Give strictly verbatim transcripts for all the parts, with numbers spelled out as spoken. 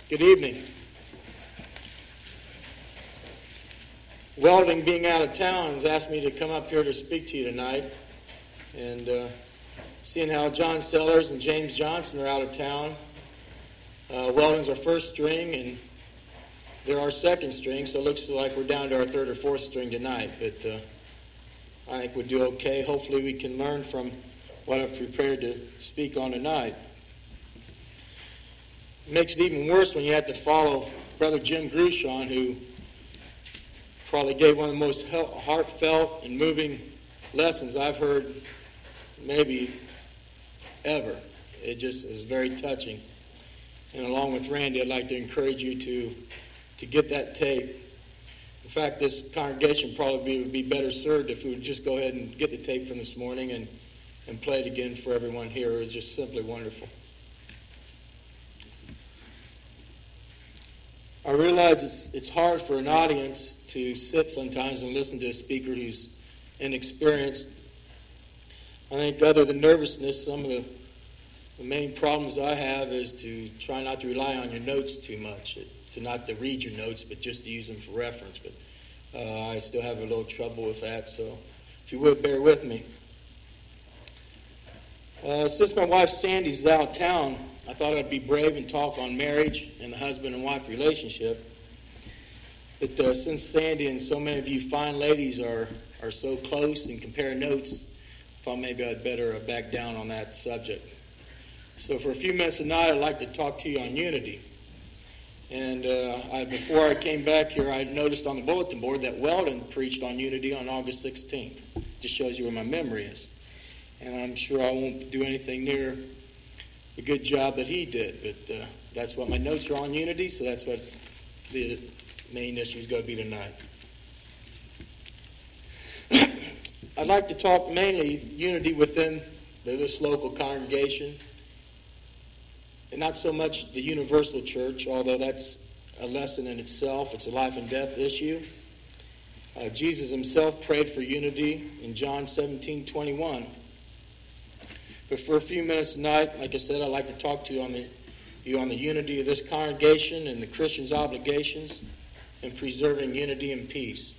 Good evening. Welding, being out of town, has asked me to come up here to speak to you tonight. And uh, seeing how John Sellers and James Johnson are out of town, uh, Welding's our first string, and they're our second string, so it looks like we're down to our third or fourth string tonight. But uh, I think we'll do okay. Hopefully we can learn from what I've prepared to speak on tonight. It makes it even worse when you have to follow Brother Jim Grushon, who probably gave one of the most heartfelt and moving lessons I've heard maybe ever. It just is very touching. And along with Randy, I'd like to encourage you to, to get that tape. In fact, this congregation probably would be better served if we would just go ahead and get the tape from this morning and, and play it again for everyone here. It was just simply wonderful. I realize it's it's hard for an audience to sit sometimes and listen to a speaker who's inexperienced. I think other than nervousness, some of the, the main problems I have is to try not to rely on your notes too much, to not to read your notes, but just to use them for reference. But uh, I still have a little trouble with that, so if you would, bear with me. Uh, since my wife Sandy's out of town, I thought I'd be brave and talk on marriage and the husband and wife relationship. But uh, since Sandy and so many of you fine ladies are, are so close and compare notes, I thought maybe I'd better uh, back down on that subject. So for a few minutes tonight, I'd like to talk to you on unity. And uh, I, before I came back here, I noticed on the bulletin board that Weldon preached on unity on August sixteenth. Just shows you where my memory is. And I'm sure I won't do anything near the good job that he did, but uh, that's what my notes are on unity, so that's what the main issue is going to be tonight. I'd like to talk mainly unity within this local congregation, and not so much the universal church, although that's a lesson in itself. It's a life and death issue. Uh, Jesus himself prayed for unity in John seventeen twenty-one. But for a few minutes tonight, like I said, I'd like to talk to you on the you on the unity of this congregation and the Christian's obligations in preserving unity and peace.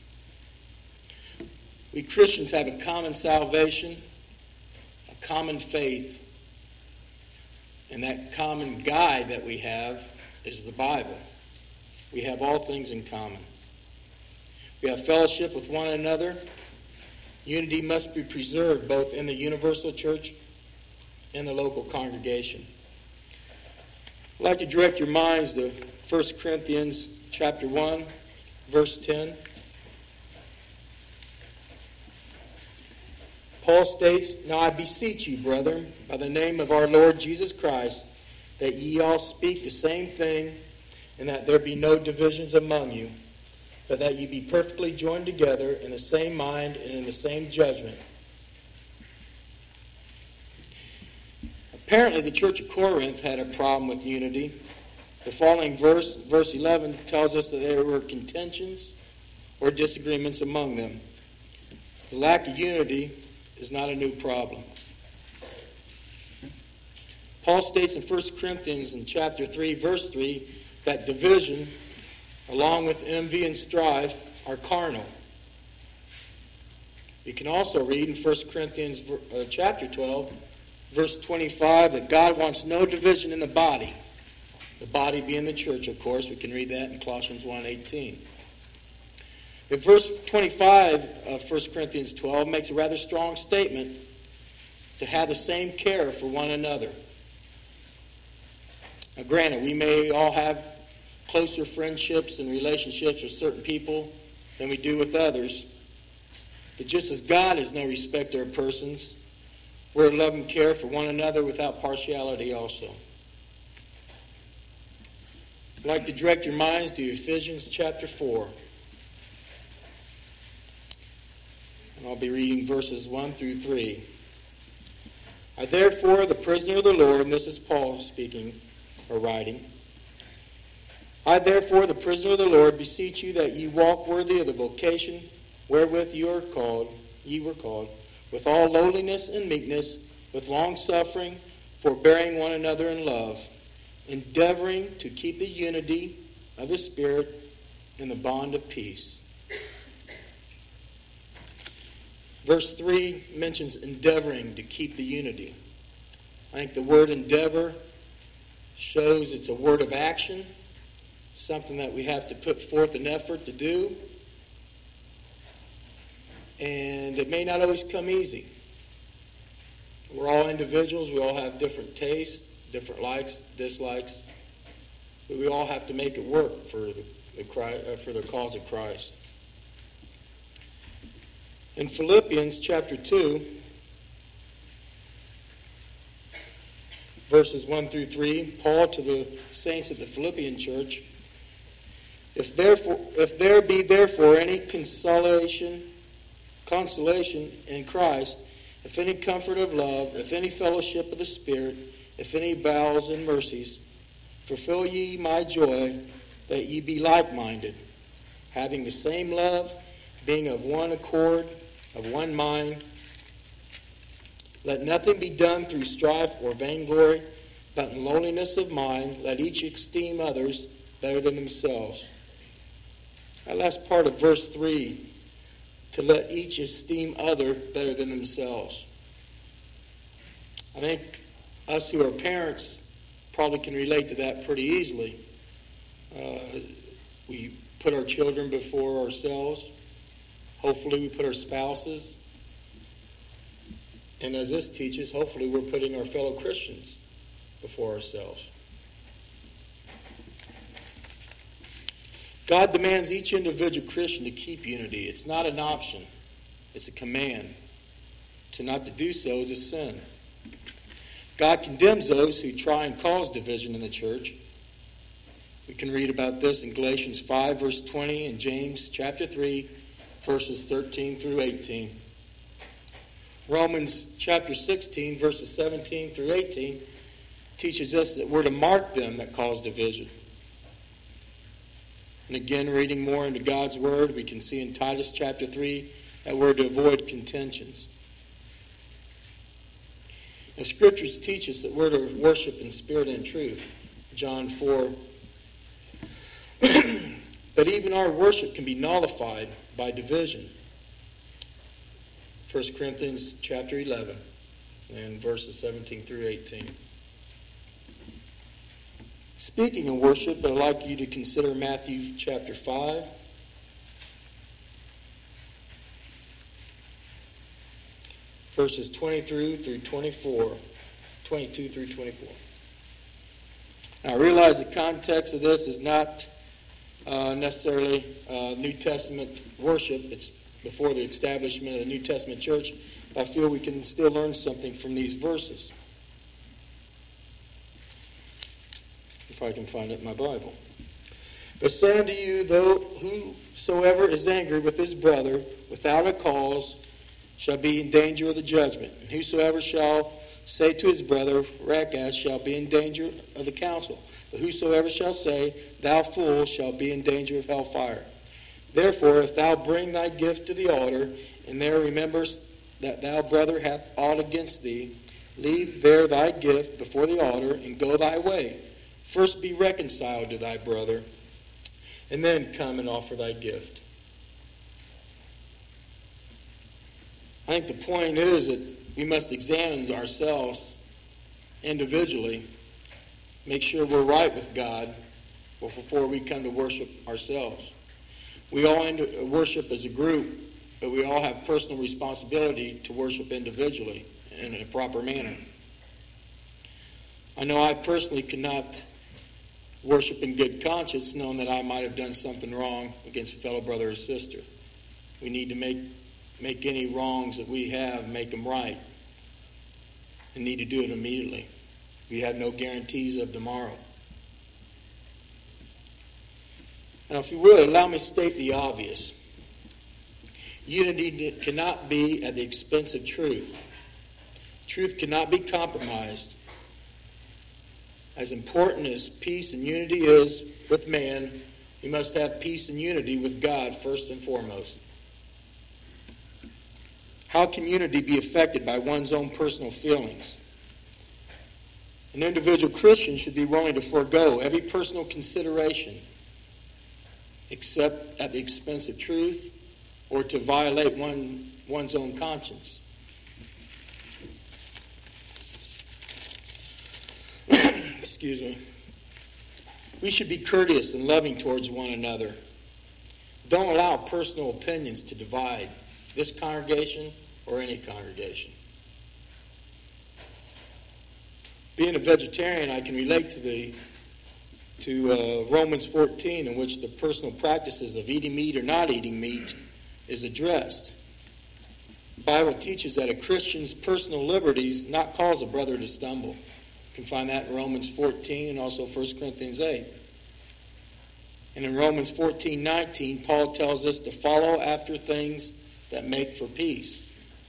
We Christians have a common salvation, a common faith, and that common guide that we have is the Bible. We have all things in common. We have fellowship with one another. Unity must be preserved both in the universal church in the local congregation. I'd like to direct your minds to First Corinthians chapter one, verse ten. Paul states, "Now I beseech you, brethren, by the name of our Lord Jesus Christ, that ye all speak the same thing, and that there be no divisions among you, but that ye be perfectly joined together in the same mind and in the same judgment." Apparently, the church of Corinth had a problem with unity. The following verse, verse eleven, tells us that there were contentions or disagreements among them. The lack of unity is not a new problem. Paul states in First Corinthians in chapter three, verse three, that division, along with envy and strife, are carnal. You can also read in First Corinthians uh, chapter twelve, verse twenty-five, that God wants no division in the body. The body being the church, of course. We can read that in Colossians one eighteen. But verse twenty-five of First Corinthians twelve makes a rather strong statement to have the same care for one another. Now, granted, we may all have closer friendships and relationships with certain people than we do with others. But just as God is no respecter of persons, we're to love and care for one another without partiality also. I'd like to direct your minds to Ephesians chapter four. And I'll be reading verses one through three. "I therefore, the prisoner of the Lord," and this is Paul speaking or writing, "I therefore, the prisoner of the Lord, beseech you that ye walk worthy of the vocation wherewith you are called, ye were called, with all lowliness and meekness, with long suffering, forbearing one another in love, endeavoring to keep the unity of the Spirit in the bond of peace. Verse three mentions endeavoring to keep the unity. I think the word endeavor shows it's a word of action, something that we have to put forth an effort to do. And it may not always come easy. We're all individuals. We all have different tastes, different likes, dislikes. But we all have to make it work for the, the, for the cause of Christ. In Philippians chapter two, verses one through three, Paul to the saints of the Philippian church, If therefore, if there be therefore any consolation, consolation in Christ, if any comfort of love, if any fellowship of the Spirit, if any bowels and mercies, fulfill ye my joy, that ye be like-minded, having the same love, being of one accord, of one mind. Let nothing be done through strife or vainglory, but in lowliness of mind, let each esteem others better than themselves. That last part of verse three, to let each esteem other better than themselves. I think us who are parents probably can relate to that pretty easily. Uh, we put our children before ourselves. Hopefully we put our spouses. And as this teaches, hopefully we're putting our fellow Christians before ourselves. God demands each individual Christian to keep unity. It's not an option. It's a command. To not to do so is a sin. God condemns those who try and cause division in the church. We can read about this in Galatians five, verse twenty, and James chapter three, verses thirteen through eighteen. Romans chapter sixteen, verses seventeen through eighteen, teaches us that we're to mark them that cause division. And again, reading more into God's Word, we can see in Titus chapter three that we're to avoid contentions. The Scriptures teach us that we're to worship in spirit and truth. John four. But even our worship can be nullified by division. First Corinthians chapter eleven and verses seventeen through eighteen. Speaking of worship, I'd like you to consider Matthew chapter five. Verses twenty-two through twenty-four. twenty-two through twenty-four. Now, I realize the context of this is not uh, necessarily uh, New Testament worship. It's before the establishment of the New Testament church. I feel we can still learn something from these verses. If I can find it in my Bible. But say unto you, though whosoever is angry with his brother without a cause shall be in danger of the judgment. And whosoever shall say to his brother, Rakash, shall be in danger of the council. But whosoever shall say, Thou fool, shall be in danger of hellfire. Therefore, if thou bring thy gift to the altar, and there rememberest that thy brother hath aught against thee, leave there thy gift before the altar, and go thy way. First be reconciled to thy brother, and then come and offer thy gift. I think the point is that we must examine ourselves individually, make sure we're right with God before we come to worship ourselves. We all worship as a group, but we all have personal responsibility to worship individually in a proper manner. I know I personally cannot worship in good conscience, knowing that I might have done something wrong against a fellow brother or sister. We need to make make any wrongs that we have, make them right, and need to do it immediately. We have no guarantees of tomorrow. Now, if you would, allow me to state the obvious. Unity cannot be at the expense of truth. Truth cannot be compromised. As important as peace and unity is with man, we must have peace and unity with God first and foremost. How can unity be affected by one's own personal feelings? An individual Christian should be willing to forego every personal consideration except at the expense of truth or to violate one, one's own conscience. Excuse me. We should be courteous and loving towards one another. Don't allow personal opinions to divide this congregation or any congregation. Being a vegetarian, I can relate to the to uh, Romans fourteen, in which the personal practices of eating meat or not eating meat is addressed. The Bible teaches that a Christian's personal liberties not cause a brother to stumble. You can find that in Romans fourteen and also First Corinthians eight. And in Romans fourteen nineteen, Paul tells us to follow after things that make for peace.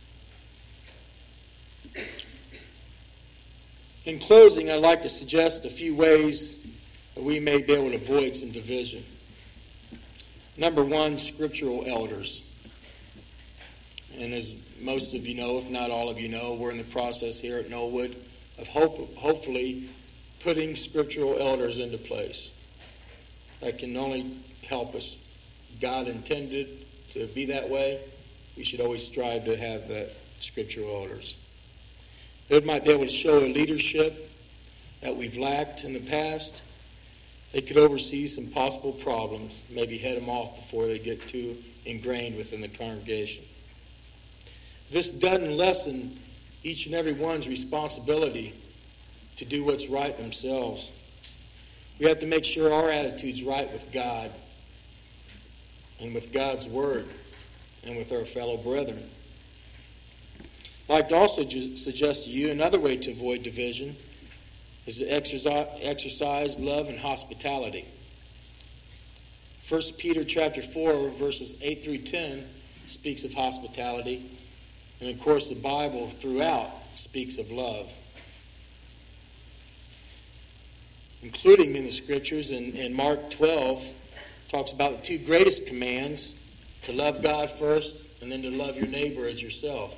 In closing, I'd like to suggest a few ways that we may be able to avoid some division. Number one, scriptural elders. And as most of you know, if not all of you know, we're in the process here at Knollwood of hope, hopefully putting scriptural elders into place. That can only help us. God intended to be that way. We should always strive to have that scriptural elders. They might be able to show a leadership that we've lacked in the past. They could oversee some possible problems, maybe head them off before they get too ingrained within the congregation. This doesn't lessen each and every one's responsibility to do what's right themselves. We have to make sure our attitude's right with God and with God's Word and with our fellow brethren. I'd like to also suggest to you another way to avoid division is to exercise, exercise love and hospitality. First Peter chapter four, verses eight through ten speaks of hospitality. And of course the Bible throughout speaks of love. Including in the scriptures, in, in Mark twelve, talks about the two greatest commands, to love God first and then to love your neighbor as yourself.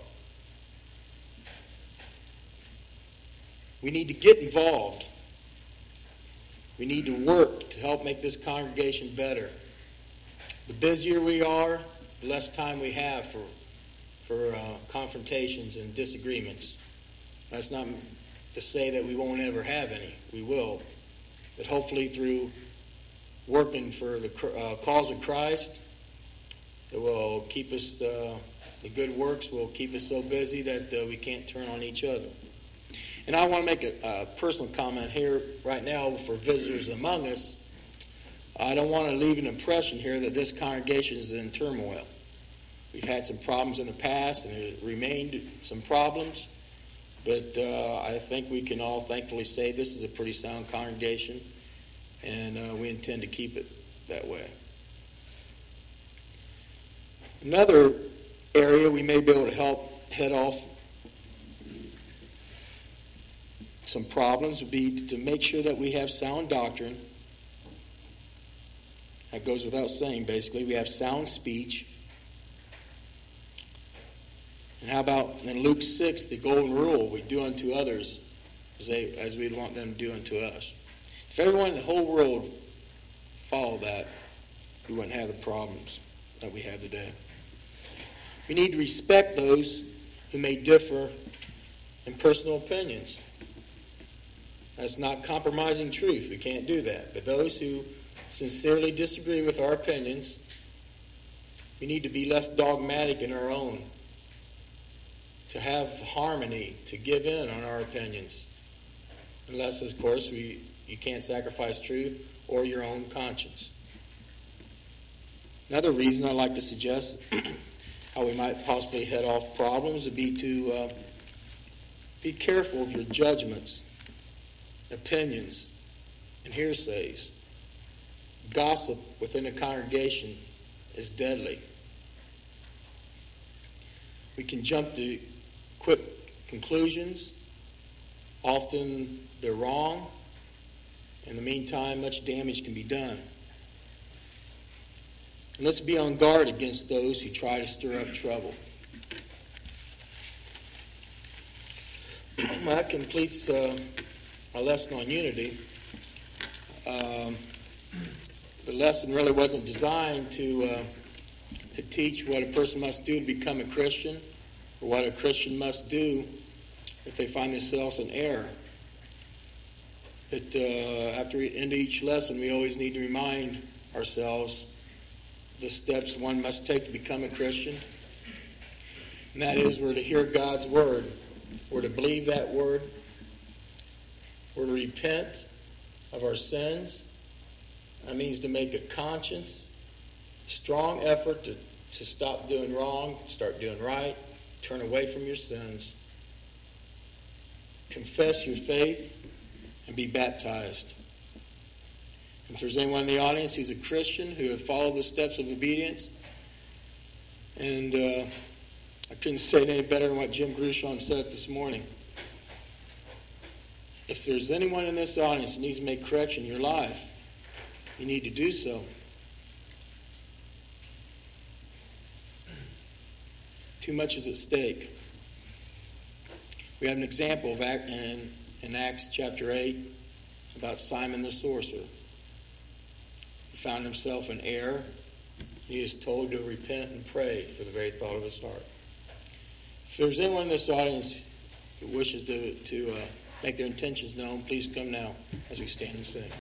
We need to get involved. We need to work to help make this congregation better. The busier we are, the less time we have for, for uh, confrontations and disagreements. That's not to say that we won't ever have any. We will. But hopefully through working for the uh, cause of Christ, it will keep us, uh, the good works will keep us so busy that uh, we can't turn on each other. And I want to make a, a personal comment here right now for visitors among us. I don't want to leave an impression here that this congregation is in turmoil. We've had some problems in the past, and there remained some problems. But uh, I think we can all thankfully say this is a pretty sound congregation, and uh, we intend to keep it that way. Another area we may be able to help head off some problems would be to make sure that we have sound doctrine. That goes without saying, basically. We have sound speech. And how about in Luke six, the golden rule, we do unto others as, they, as we'd want them to do unto us. If everyone in the whole world followed that, we wouldn't have the problems that we have today. We need to respect those who may differ in personal opinions. That's not compromising truth. We can't do that. But those who sincerely disagree with our opinions, we need to be less dogmatic in our own, to have harmony, to give in on our opinions. Unless, of course, we you can't sacrifice truth or your own conscience. Another reason I like to suggest how we might possibly head off problems would be to uh, be careful of your judgments, opinions, and hearsays. Gossip within a congregation is deadly. We can jump to quick conclusions. Often they're wrong. In the meantime, much damage can be done. And let's be on guard against those who try to stir up trouble. That completes uh, my lesson on unity. Um, the lesson really wasn't designed to uh, to teach what a person must do to become a Christian, or what a Christian must do if they find themselves in error. But uh, after the end of each lesson, we always need to remind ourselves the steps one must take to become a Christian. And that is, we're to hear God's word. We're to believe that word. We're to repent of our sins. That means to make a conscious, strong effort to, to stop doing wrong, start doing right, turn away from your sins, confess your faith, and be baptized. If there's anyone in the audience who's a Christian who have followed the steps of obedience, and uh, I couldn't say it any better than what Jim Grushon said this morning. If there's anyone in this audience who needs to make correction in your life, you need to do so. Too much is at stake. We have an example of act in, in Acts chapter eight about Simon the sorcerer. He found himself in error. He is told to repent and pray for the very thought of his heart. If there's anyone in this audience who wishes to, to uh, make their intentions known, please come now as we stand and sing.